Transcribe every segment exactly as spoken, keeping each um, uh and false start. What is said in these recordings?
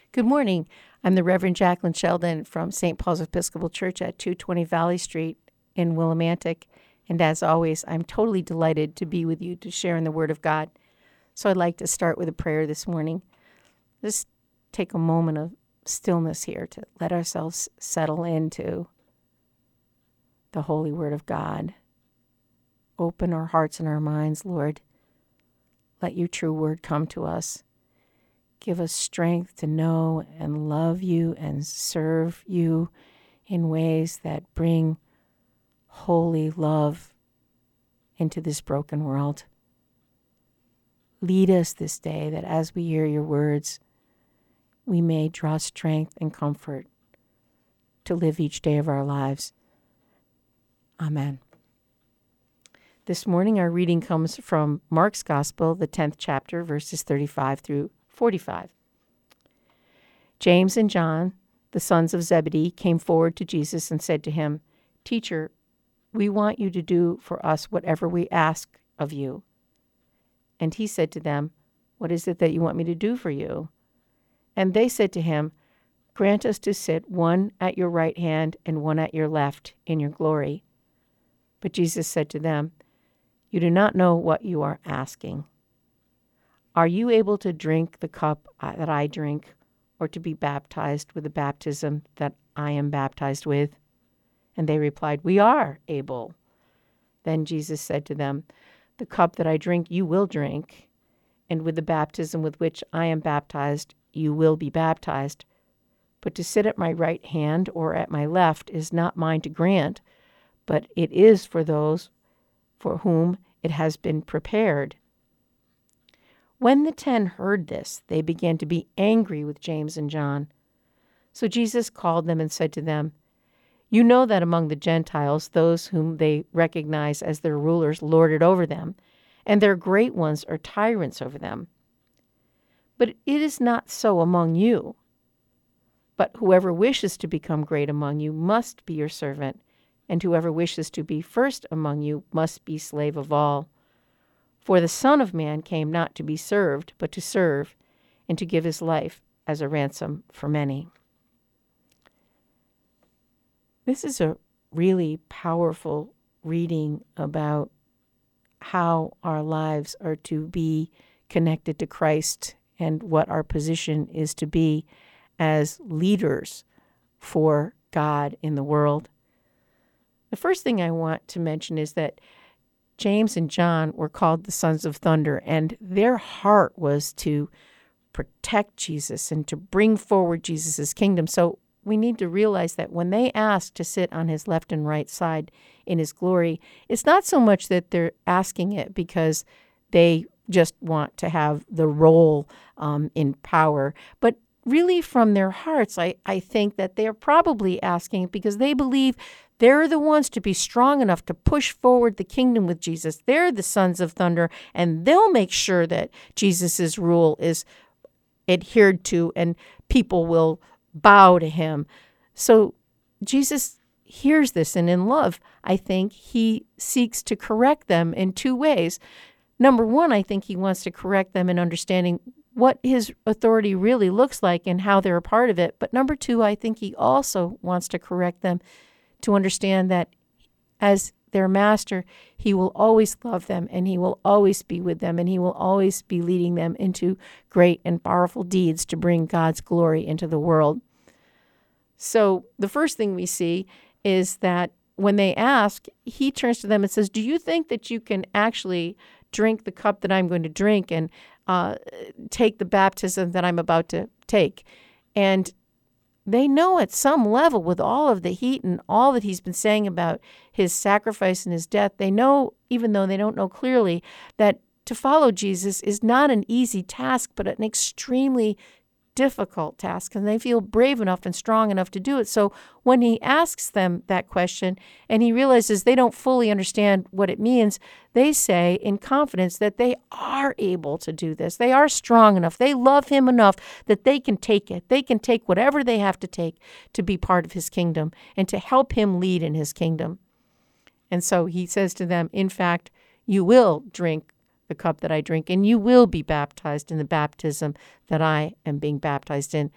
Good morning. I'm the Reverend Jacqueline Sheldon from Saint Paul's Episcopal Church at two twenty Valley Street in Willimantic. And as always, I'm totally delighted to be with you to share in the Word of God. So I'd like to start with a prayer this morning. Just take a moment of stillness here to let ourselves settle into the holy Word of God. Open our hearts and our minds, Lord. Let your true word come to us. Give us strength to know and love you and serve you in ways that bring holy love into this broken world. Lead us this day that as we hear your words, we may draw strength and comfort to live each day of our lives. Amen. This morning our reading comes from Mark's Gospel, the tenth chapter, verses thirty-five through forty-five. James and John, the sons of Zebedee, came forward to Jesus and said to him, "Teacher, we want you to do for us whatever we ask of you." And he said to them, "What is it that you want me to do for you?" And they said to him, "Grant us to sit one at your right hand and one at your left in your glory." But Jesus said to them, "You do not know what you are asking. Are you able to drink the cup that I drink, or to be baptized with the baptism that I am baptized with?" And they replied, "We are able." Then Jesus said to them, "The cup that I drink you will drink, and with the baptism with which I am baptized you will be baptized. But to sit at my right hand or at my left is not mine to grant, but it is for those for whom it has been prepared." When the ten heard this, they began to be angry with James and John. So Jesus called them and said to them, "You know that among the Gentiles, those whom they recognize as their rulers lord it over them, and their great ones are tyrants over them. But it is not so among you. But whoever wishes to become great among you must be your servant, and whoever wishes to be first among you must be slave of all. For the Son of Man came not to be served, but to serve, and to give his life as a ransom for many." This is a really powerful reading about how our lives are to be connected to Christ and what our position is to be as leaders for God in the world. The first thing I want to mention is that James and John were called the sons of thunder, and their heart was to protect Jesus and to bring forward Jesus' kingdom. So we need to realize that when they ask to sit on his left and right side in his glory, it's not so much that they're asking it because they just want to have the role um, in power, but really from their hearts, I, I think that they're probably asking it because they believe they're the ones to be strong enough to push forward the kingdom with Jesus. They're the sons of thunder, and they'll make sure that Jesus' rule is adhered to and people will bow to him. So Jesus hears this, and in love, I think he seeks to correct them in two ways. Number one, I think he wants to correct them in understanding what his authority really looks like and how they're a part of it. But number two, I think he also wants to correct them to understand that as their master, he will always love them, and he will always be with them, and he will always be leading them into great and powerful deeds to bring God's glory into the world. So the first thing we see is that when they ask, he turns to them and says, "Do you think that you can actually drink the cup that I'm going to drink and uh, take the baptism that I'm about to take?" And they know at some level, with all of the heat and all that he's been saying about his sacrifice and his death, they know, even though they don't know clearly, that to follow Jesus is not an easy task, but an extremely difficult task, and they feel brave enough and strong enough to do it. So when he asks them that question and he realizes they don't fully understand what it means, they say in confidence that they are able to do this. They are strong enough. They love him enough that they can take it. They can take whatever they have to take to be part of his kingdom and to help him lead in his kingdom. And so he says to them, in fact, you will drink the cup that I drink, and you will be baptized in the baptism that I am being baptized in.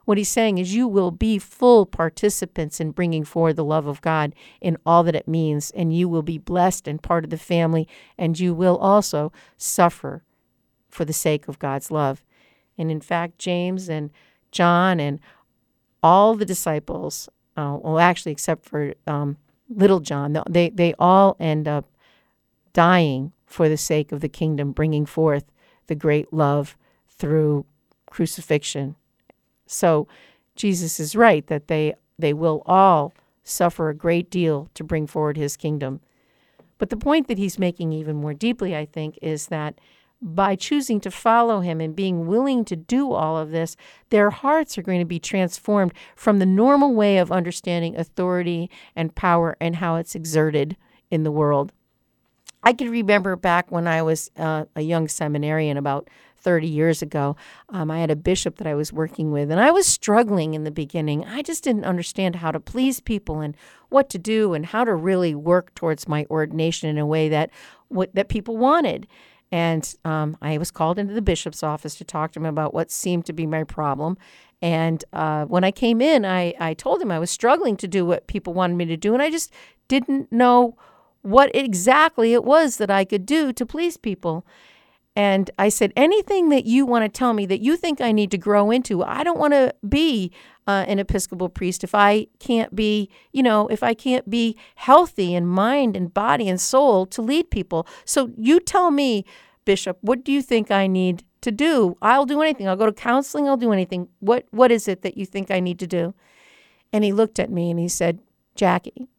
What he's saying is you will be full participants in bringing forward the love of God in all that it means, and you will be blessed and part of the family, and you will also suffer for the sake of God's love. And in fact, James and John and all the disciples, uh, well, actually, except for um, little John, they, they all end up dying for the sake of the kingdom, bringing forth the great love through crucifixion. So Jesus is right that they they will all suffer a great deal to bring forward his kingdom. But the point that he's making even more deeply, I think, is that by choosing to follow him and being willing to do all of this, their hearts are going to be transformed from the normal way of understanding authority and power and how it's exerted in the world. I can remember back when I was uh, a young seminarian about thirty years ago, um, I had a bishop that I was working with, and I was struggling in the beginning. I just didn't understand how to please people and what to do and how to really work towards my ordination in a way that what that people wanted. And um, I was called into the bishop's office to talk to him about what seemed to be my problem. And uh, when I came in, I, I told him I was struggling to do what people wanted me to do, and I just didn't know what exactly it was that I could do to please people. And I said, anything that you want to tell me that you think I need to grow into, I don't want to be uh, an Episcopal priest if I can't be, you know, if I can't be healthy in mind and body and soul to lead people. So you tell me, Bishop, what do you think I need to do? I'll do anything. I'll go to counseling. I'll do anything. What What is it that you think I need to do? And he looked at me and he said, Jackie,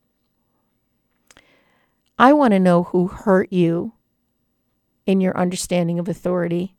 I want to know who hurt you in your understanding of authority.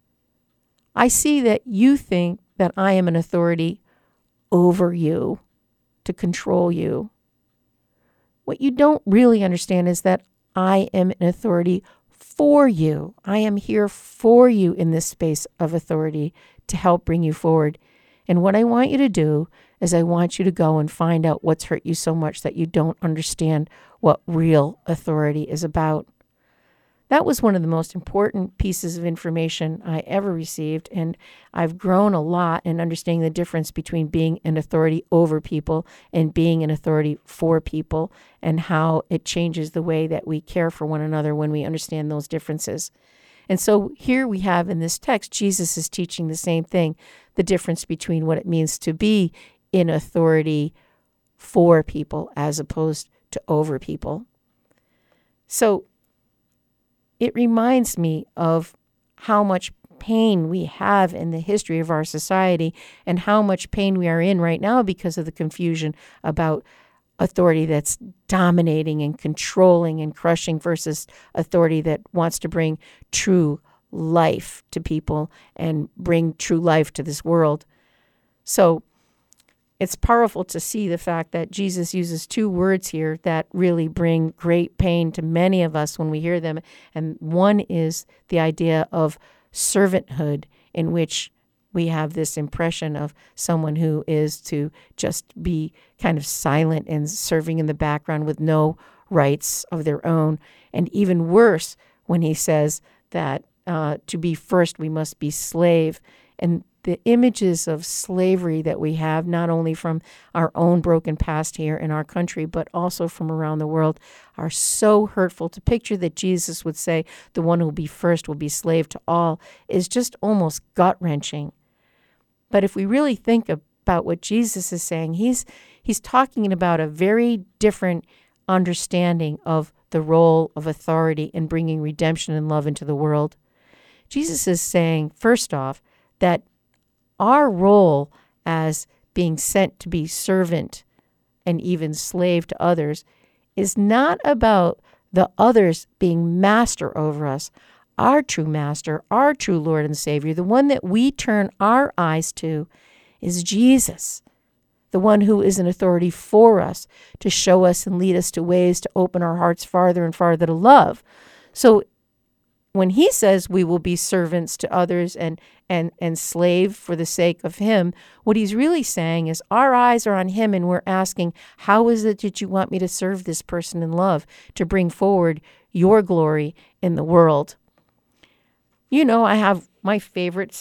I see that you think that I am an authority over you, to control you. What you don't really understand is that I am an authority for you. I am here for you in this space of authority to help bring you forward. And what I want you to do is I want you to go and find out what's hurt you so much that you don't understand what real authority is about. That was one of the most important pieces of information I ever received, and I've grown a lot in understanding the difference between being an authority over people and being an authority for people, and how it changes the way that we care for one another when we understand those differences. And so here we have in this text, Jesus is teaching the same thing, the difference between what it means to be in authority for people as opposed to over people. So it reminds me of how much pain we have in the history of our society and how much pain we are in right now because of the confusion about authority that's dominating and controlling and crushing versus authority that wants to bring true life to people and bring true life to this world. So it's powerful to see the fact that Jesus uses two words here that really bring great pain to many of us when we hear them. And one is the idea of servanthood, in which we have this impression of someone who is to just be kind of silent and serving in the background with no rights of their own. And even worse, when he says that uh, to be first, we must be slave. And the images of slavery that we have, not only from our own broken past here in our country, but also from around the world, are so hurtful. To picture that Jesus would say, the one who will be first will be slave to all, is just almost gut-wrenching. But if we really think about what Jesus is saying, he's he's talking about a very different understanding of the role of authority in bringing redemption and love into the world. Jesus is saying, first off, that our role as being sent to be servant and even slave to others is not about the others being master over us. Our true master, our true Lord and Savior, the one that we turn our eyes to, is Jesus, the one who is an authority for us to show us and lead us to ways to open our hearts farther and farther to love. So when he says we will be servants to others and, and, and slave for the sake of him, what he's really saying is our eyes are on him and we're asking, how is it that you want me to serve this person in love to bring forward your glory in the world? You know, I have my favorites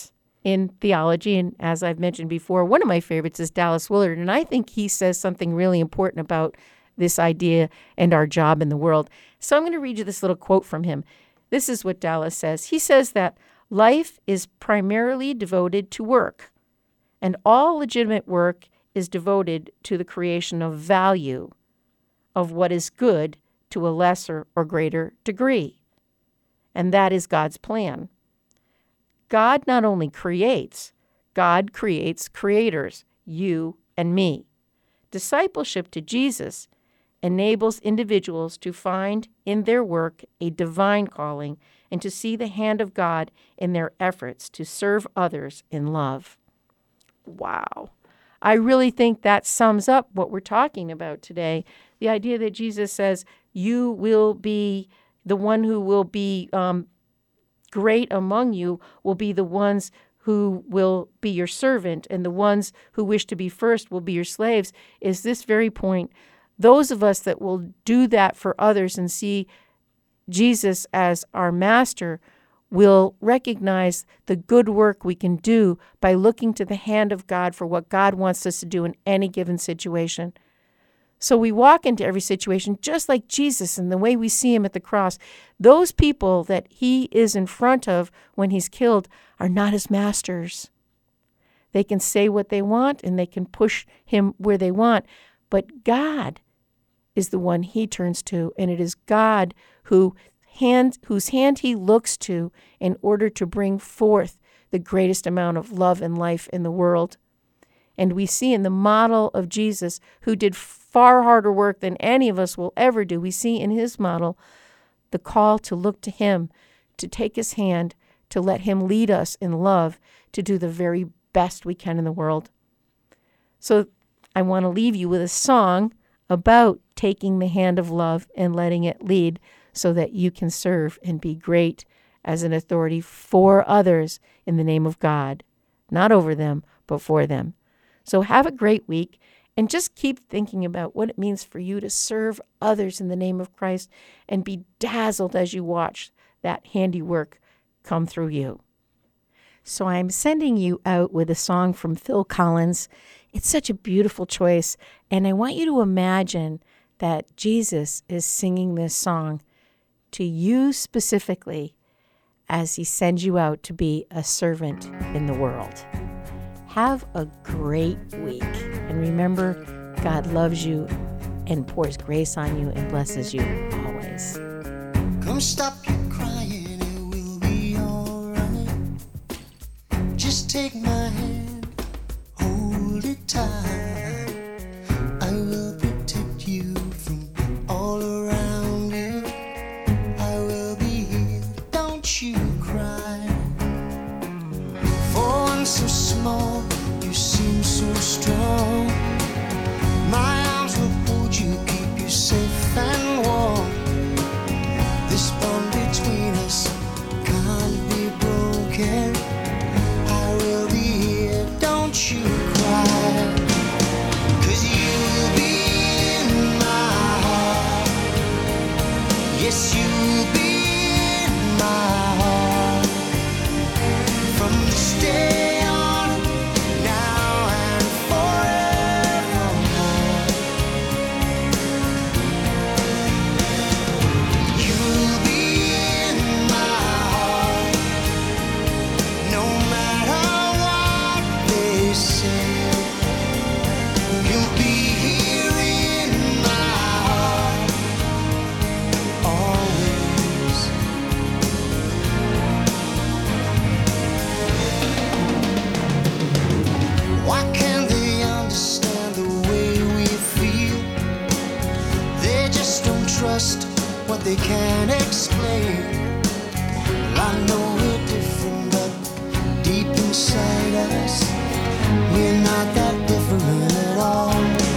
in theology. And as I've mentioned before, one of my favorites is Dallas Willard. And I think he says something really important about this idea and our job in the world. So I'm going to read you this little quote from him. This is what Dallas says. He says that life is primarily devoted to work, and all legitimate work is devoted to the creation of value of what is good to a lesser or greater degree. And that is God's plan. God not only creates, God creates creators, you and me. Discipleship to Jesus enables individuals to find in their work a divine calling and to see the hand of God in their efforts to serve others in love. Wow. I really think that sums up what we're talking about today. The idea that Jesus says, you will be the one who will be um, great among you will be the ones who will be your servant, and the ones who wish to be first will be your slaves, is this very point. Those of us that will do that for others and see Jesus as our master will recognize the good work we can do by looking to the hand of God for what God wants us to do in any given situation. So we walk into every situation just like Jesus and the way we see him at the cross. Those people that he is in front of when he's killed are not his masters. They can say what they want and they can push him where they want, but God is the one he turns to, and it is God who hand, whose hand he looks to in order to bring forth the greatest amount of love and life in the world. And we see in the model of Jesus, who did far harder work than any of us will ever do, we see in his model the call to look to him, to take his hand, to let him lead us in love, to do the very best we can in the world. So I want to leave you with a song about taking the hand of love and letting it lead so that you can serve and be great as an authority for others in the name of God, not over them, but for them. So have a great week, and just keep thinking about what it means for you to serve others in the name of Christ and be dazzled as you watch that handiwork come through you. So I'm sending you out with a song from Phil Collins. It's such a beautiful choice, and I want you to imagine that Jesus is singing this song to you specifically as he sends you out to be a servant in the world. Have a great week. And remember, God loves you and pours grace on you and blesses you always. Come stop your crying, it will be all right. Just take my hand, hold it tight. I will protect you from all around you. I will be here, don't you cry. For one so small, you seem so strong. My arms will hold you, keep you safe and warm. This bond between us can't be broken. I will be here, don't you cry. 'Cause you'll be in my heart. Yes, you'll be in my heart. From this day on, now and forevermore. You'll be in my heart, no matter what they say. You'll be here in my heart, always. Why can't they understand the way we feel? They just don't trust what they can't explain. Well, I know we're different, but deep inside us, we're not that different at all.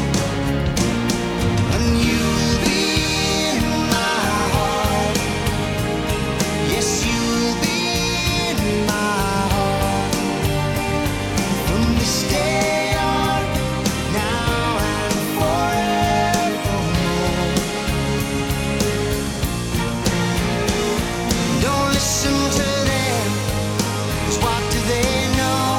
And you'll be in my heart. Yes, you'll be in my heart. From this day on, now and forevermore. Don't listen to them, 'cause what do they know?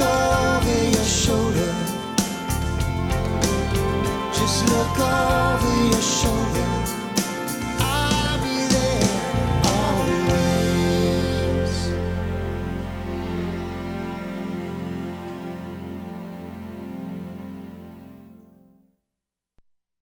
go.